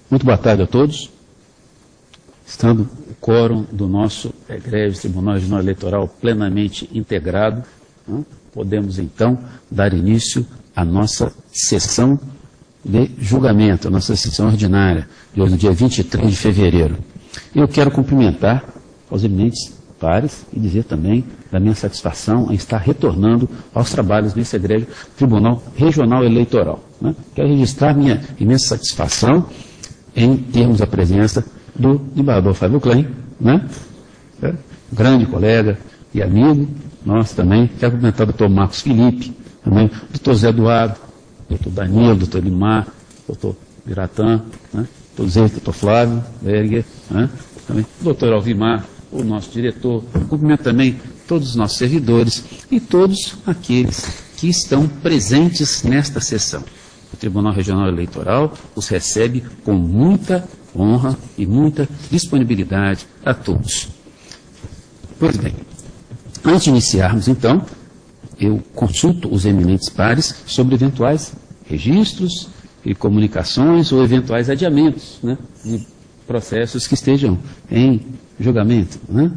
Muito boa tarde a todos. Estando o quórum do nosso egrégio Tribunal Regional Eleitoral plenamente integrado, podemos então dar início à nossa sessão de julgamento, a nossa sessão ordinária, de hoje, no dia 23 de fevereiro. Eu quero cumprimentar aos eminentes pares e dizer também da minha satisfação em estar retornando aos trabalhos nesse egrégio Tribunal Regional Eleitoral. Quero registrar minha imensa satisfação em termos a presença do embaixador Fábio Klein, grande colega e amigo nosso também. Quero cumprimentar o doutor Marcos Felipe, também o doutor Zé Eduardo, doutor Danilo, doutor Limar, doutor Biratã, doutor Zé, doutor Flávio Berger, também o doutor Alvimar, o nosso diretor. Cumprimento também todos os nossos servidores e todos aqueles que estão presentes nesta sessão. O Tribunal Regional Eleitoral os recebe com muita honra e muita disponibilidade a todos. Pois bem, antes de iniciarmos, então, eu consulto os eminentes pares sobre eventuais registros e comunicações ou eventuais adiamentos de processos que estejam em julgamento.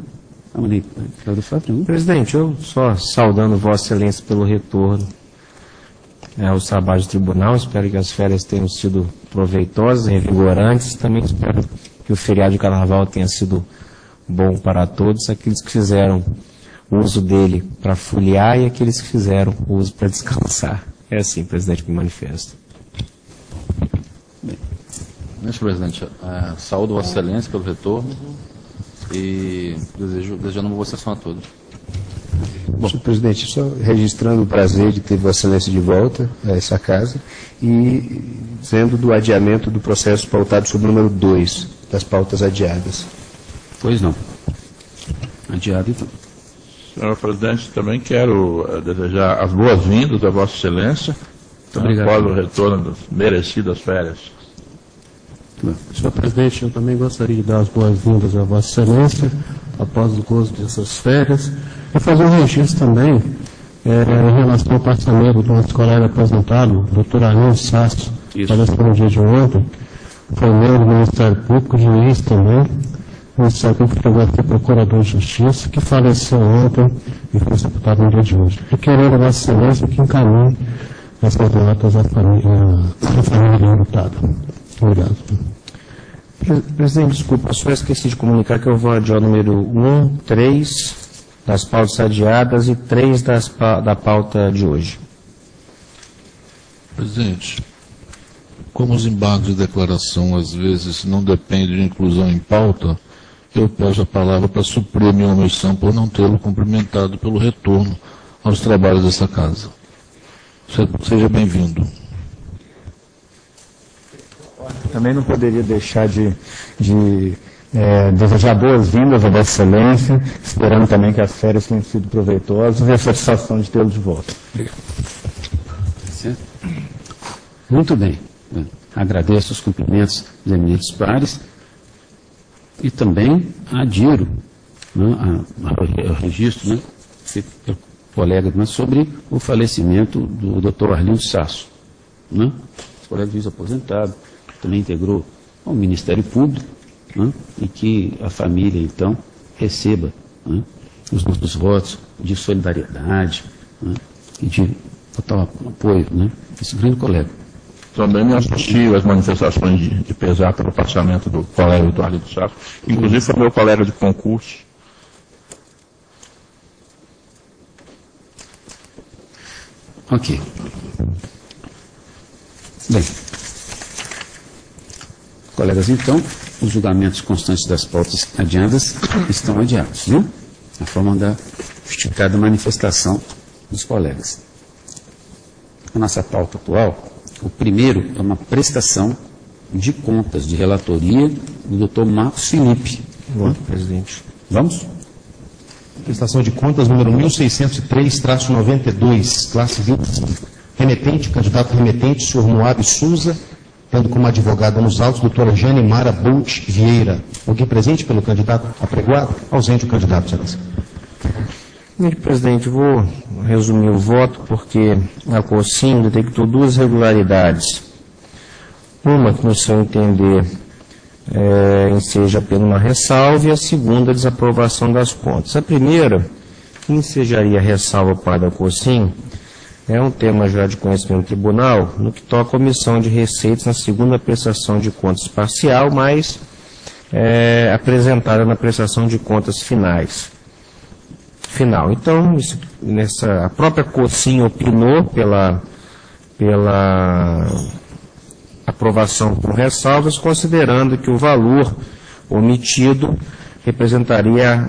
Presidente, eu só saudando Vossa Excelência pelo retorno aos trabalhos do tribunal, espero que as férias tenham sido proveitosas, revigorantes, também espero que o feriado de carnaval tenha sido bom para todos, aqueles que fizeram uso dele para foliar e aqueles que fizeram uso para descansar. É assim, presidente, que me manifesto. Senhor presidente, saúdo Vossa Excelência pelo retorno e desejando uma boa sessão a todos. Bom, senhor presidente, só registrando o prazer de ter Vossa Excelência de volta a essa casa e dizendo do adiamento do processo pautado sobre o número 2 das pautas adiadas. Pois não. Adiado, então. Senhor presidente, também quero desejar as boas-vindas a Vossa Excelência após o retorno das merecidas férias. Senhor presidente, eu também gostaria de dar as boas-vindas a Vossa Excelência após o gozo dessas férias e fazer um registro também em relação ao passamento do nosso colega aposentado, doutor Arlindo Sasso, que faleceu no dia de ontem, foi membro do Ministério Público, juiz também, o Ministério Público chegou a ser procurador de justiça, que faleceu ontem e foi sepultado no dia de hoje. E querendo a Vossa Excelência que encaminhe essas notas à família enlutada. Obrigado. Presidente, desculpa, eu só esqueci de comunicar que eu vou adiar o número 1, 3 das pautas adiadas e 3 da pauta de hoje. Presidente, como os embargos de declaração às vezes não dependem de inclusão em pauta, eu peço a palavra para suprir a minha omissão por não tê-lo cumprimentado pelo retorno aos trabalhos dessa casa. Seja bem-vindo. Também não poderia deixar de desejar boas-vindas a Vossa Excelência, esperando também que as férias tenham sido proveitosas e a satisfação de tê-lo de volta. Obrigado. Muito bem. Agradeço os cumprimentos dos eminentes pares e também adiro ao registro do colega sobre o falecimento do doutor Arlindo Sasso. Esse colega juiz aposentado, também integrou ao Ministério Público, e que a família, então, receba os nossos votos de solidariedade e de total apoio desse grande colega. Também me assisti às manifestações de pesar pelo passamento do colega do Arlindo Sasso, inclusive foi meu colega de concurso. Ok. Bem, colegas, então, os julgamentos constantes das pautas adiadas estão adiados, na forma da justificada manifestação dos colegas. A nossa pauta atual, o primeiro é uma prestação de contas de relatoria do Dr. Marcos Felipe. Voto, presidente. Vamos? Prestação de contas número 1603-92, classe 25. Remetente, candidato remetente, senhor Moab Souza, tendo como advogada nos autos doutora Jane Mara Bolt Vieira. Alguém presente pelo candidato apregoado? Ausente o candidato, excelência. Senhor presidente, vou resumir o voto porque a COSIM detectou duas irregularidades. Uma que, no seu entender, enseja apenas uma ressalva, e a segunda, a desaprovação das contas. A primeira, que ensejaria ressalva para a COSIM, é um tema já de conhecimento do tribunal, no que toca à omissão de receitas na segunda prestação de contas parcial, mas apresentada na prestação de contas final. Então, a própria COSIM opinou pela aprovação com ressalvas, considerando que o valor omitido representaria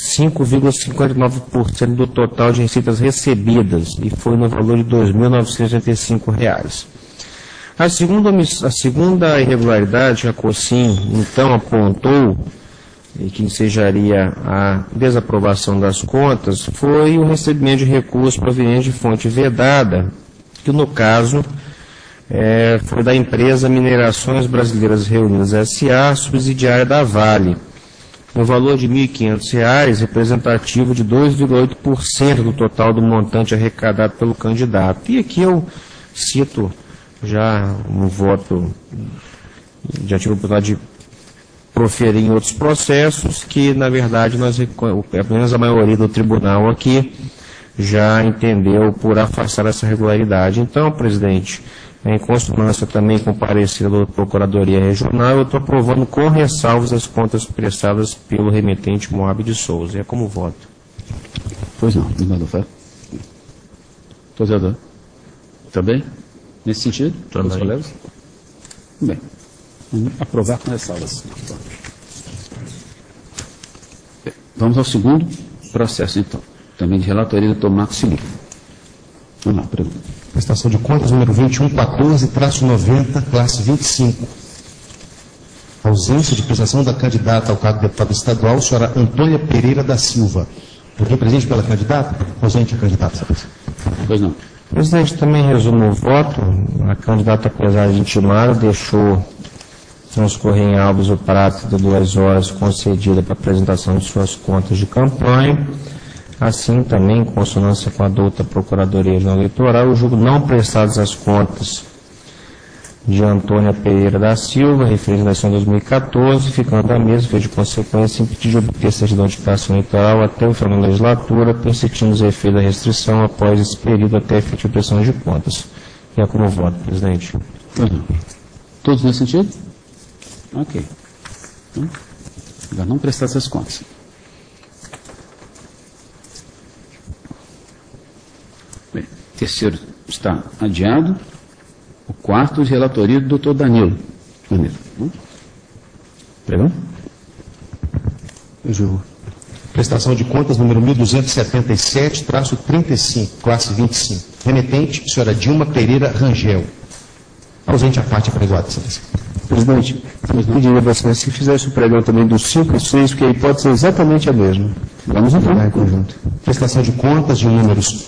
5,59% do total de receitas recebidas, e foi no valor de R$ 2.985. A segunda irregularidade que a COSIM, então, apontou, e que ensejaria a desaprovação das contas, foi o recebimento de recursos provenientes de fonte vedada, que no caso foi da empresa Minerações Brasileiras Reunidas S.A., subsidiária da Vale, no valor de R$ 1.500, representativo de 2,8% do total do montante arrecadado pelo candidato. E aqui eu cito já um voto, já tive a oportunidade de proferir em outros processos, que na verdade apenas a maioria do tribunal aqui já entendeu por afastar essa irregularidade. Então, presidente, em consonância também com o parecer da Procuradoria Regional, eu estou aprovando com ressalvas as contas prestadas pelo remetente Moab de Souza. É como voto. Pois não, senador Fábio. Procurador. Também? Nesse sentido? Também. Os colegas? Bem. Vamos aprovar com ressalvas. Vamos ao segundo processo, então. Também de relatoria do Dr. Marcos Filipe. Vamos lá, pergunta. Prestação de contas número 2114-90, classe 25. Ausência de prestação da candidata ao cargo de deputada estadual, senhora Antônia Pereira da Silva. Alguém presente pela candidata? Ausente a candidata. Pois não. Presidente, também resumo o voto. A candidata, apesar de intimada, deixou transcorrer em autos o prazo de 2 horas concedida para apresentação de suas contas de campanha. Assim, também, em consonância com a douta Procuradoria Regional Eleitoral, eu julgo não prestadas as contas de Antônia Pereira da Silva, referente à eleição de 2014, ficando a mesma, fez de consequência, impedir de obter certidão de declaração eleitoral até o final da legislatura, persistindo os efeitos da restrição após esse período até a efetiva prestação de contas. E é como voto, presidente. Todos nesse sentido? Ok. Então, já não prestar essas contas. Bem, terceiro está adiado. O quarto, de relatoria do Dr. Danilo. Perdão? Eu julgo. Prestação de contas número 1277-35, classe 25. Remetente, senhora Dilma Pereira Rangel. Ausente a parte apregoada, excelência. Presidente, eu pediria para você se fizesse o pregão também dos 5 e 6, porque aí pode ser exatamente a mesma. Vamos então em conjunto. Prestação de contas de números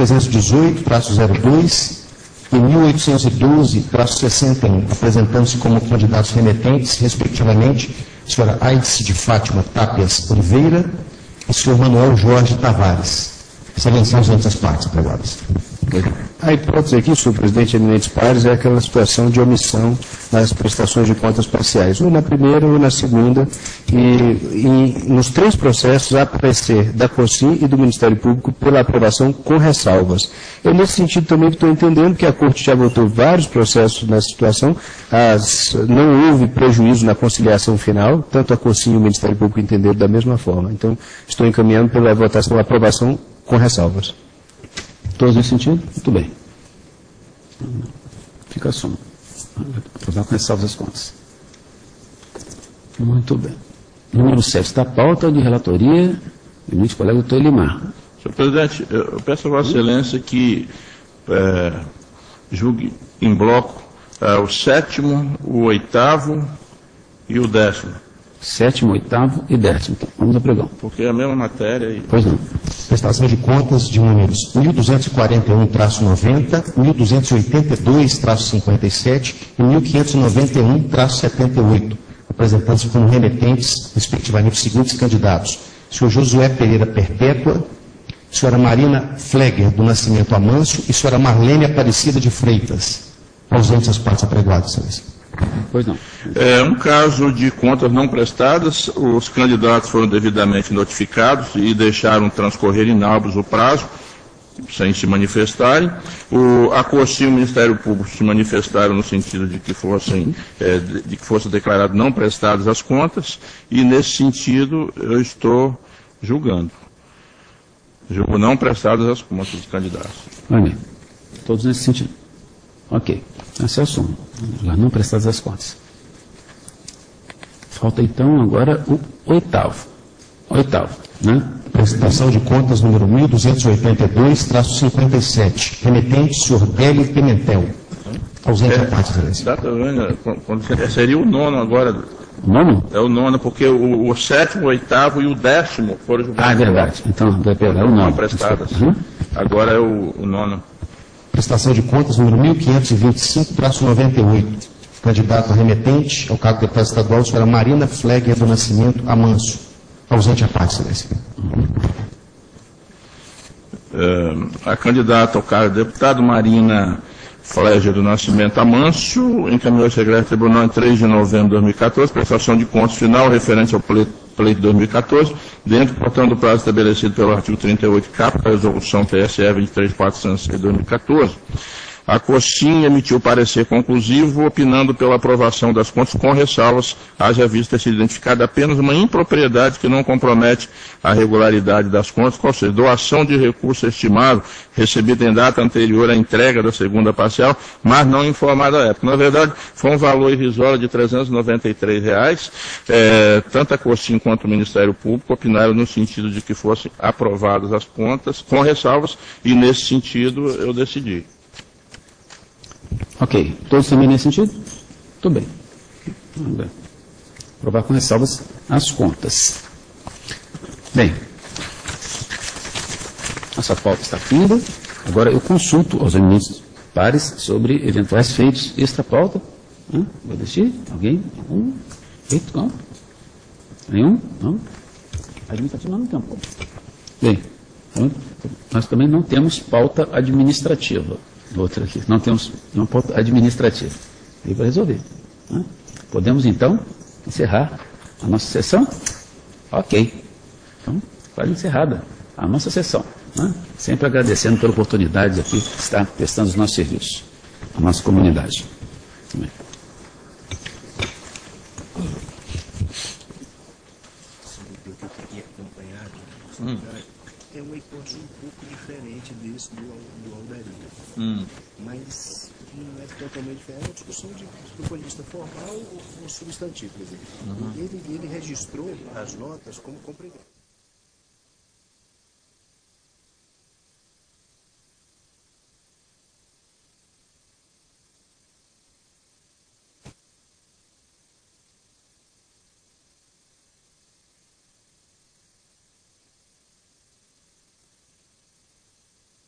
1318-02 e 1812-61, apresentando-se como candidatos remetentes, respectivamente, senhora Aides de Fátima Tapias Oliveira e senhor Manuel Jorge Tavares. Excelência, ausentes as partes apregoadas. A hipótese aqui, senhor presidente eminentes pares, é aquela situação de omissão nas prestações de contas parciais, ou na primeira ou na segunda, e nos 3 processos há parecer da COSIM e do Ministério Público pela aprovação com ressalvas. Eu, nesse sentido, também estou entendendo que a Corte já votou vários processos nessa situação, não houve prejuízo na conciliação final, tanto a COSIM e o Ministério Público entenderam da mesma forma. Então, estou encaminhando pela votação, a aprovação com ressalvas. Todos nesse sentido? Muito bem. Fica a soma. Aprovar com ressalvas as contas. Muito bem. Número 7 da pauta de relatoria do meu colega doutor Elimar. Senhor presidente, eu peço a Vossa Excelência que julgue em bloco o 7º, o 8º e o 10º. 7º, 8º e 10º. Então, vamos ao pregão. Porque é a mesma matéria. E... Pois não. Prestação de contas de números 1241-90, 1282-57 e 1591-78, apresentando-se como remetentes, respectivamente, os seguintes candidatos: senhor Josué Pereira Perpétua, senhora Marina Flegger do Nascimento Amâncio e senhora Marlene Aparecida de Freitas. Ausentes as partes apregoadas, excelência. Pois não. Um caso de contas não prestadas, os candidatos foram devidamente notificados e deixaram transcorrer inálubos o prazo, sem se manifestarem. A COSCI e o Ministério Público se manifestaram no sentido de que fosse declarado não prestadas as contas, e nesse sentido eu estou julgando. Julgo não prestadas as contas dos candidatos. Amém. Todos nesse sentido. Ok. Esse é o assunto. Não prestadas as contas. Falta então agora o oitavo. Né? Prestação de contas número 1282-57. Remetente, senhor Délio Pimentel. Ausente a parte, excelência. Seria o nono agora. O nono? É o nono, porque o sétimo, o oitavo e o 10º foram julgados. Ah, é verdade. Então, vai pegar o nono. Prestadas. Agora é o nono. Prestação de contas número 1525-98. Candidato a remetente ao cargo de deputada estadual, senhora Marina Flegger do Nascimento Amanso. Ausente a parte, excelência. A candidata ao cargo de deputado, Marina Flegger do Nascimento Amanso, encaminhou ao Secretário do Tribunal em 3 de novembro de 2014, prestação de contas final referente ao pleito de 2014, dentro, portanto, do prazo estabelecido pelo artigo 38-cap da resolução TSE 23406 de 2014. A COSCI emitiu parecer conclusivo, opinando pela aprovação das contas com ressalvas, haja vista ter sido identificada apenas uma impropriedade que não compromete a regularidade das contas, qual seja, doação de recurso estimado, recebido em data anterior à entrega da segunda parcial, mas não informada à época. Na verdade, foi um valor irrisório de R$ 393. Tanto a COSCI quanto o Ministério Público opinaram no sentido de que fossem aprovadas as contas com ressalvas, e nesse sentido eu decidi. Ok. Todos também nesse sentido? Tudo bem. Aprovar com ressalvas as contas. Bem, essa pauta está finda. Agora eu consulto aos eminentes pares sobre eventuais feitos extra-pauta. Vou deixar? Alguém? Algum? Feito? Não? Nenhum? Não? Administrativo não tem pauta. Bem, então, nós também não temos pauta administrativa. Outra aqui. Não temos uma pauta administrativa. E para resolver. Podemos, então, encerrar a nossa sessão? Ok. Então, quase encerrada a nossa sessão. Sempre agradecendo pela oportunidade aqui de estar prestando os nossos serviços, a nossa comunidade. Também. É uma hipótese um pouco diferente desse do Aldaria. Mas não é totalmente diferente. É uma discussão do ponto de vista formal ou substantivo. Quer dizer, ele registrou as notas como complemento.